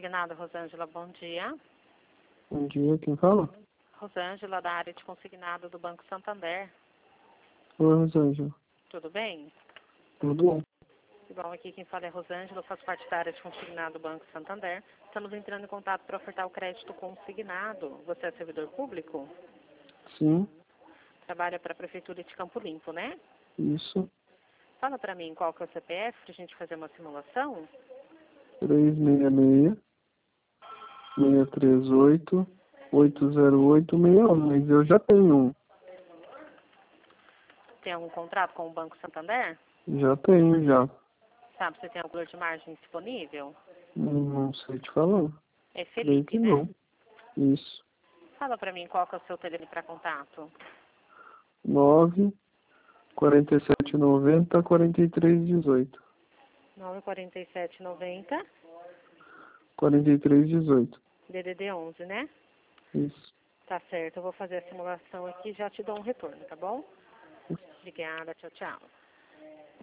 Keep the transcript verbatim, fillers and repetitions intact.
Consignado, Rosângela, bom dia. Bom dia, quem fala? Rosângela, da área de consignado do Banco Santander. Oi, Rosângela. Tudo bem? Tudo bom? Bom, aqui quem fala é Rosângela, eu faço parte da área de consignado do Banco Santander. Estamos entrando em contato para ofertar o crédito consignado. Você é servidor público? Sim, Trabalha para a Prefeitura de Campo Limpo, né? isso. Fala para mim qual que é o C P F para a gente fazer uma simulação. três seis seis, seis três oito, oito zero oito seis um, mas eu já tenho um. Tem algum contrato com o Banco Santander? Já tenho, já. Sabe, você tem algum valor de margem disponível? Hum, Não sei te falar. É Creio que Felipe, né? não. Isso. Fala para mim qual que é o seu telefone para contato. nove, quarenta e sete, noventa, quarenta e três, dezoito. nove quatro sete noventa, quarenta e três, dezoito. D D D onze, né? Isso. Tá certo, eu vou fazer a simulação aqui e já te dou um retorno, tá bom? Obrigada, tchau, tchau.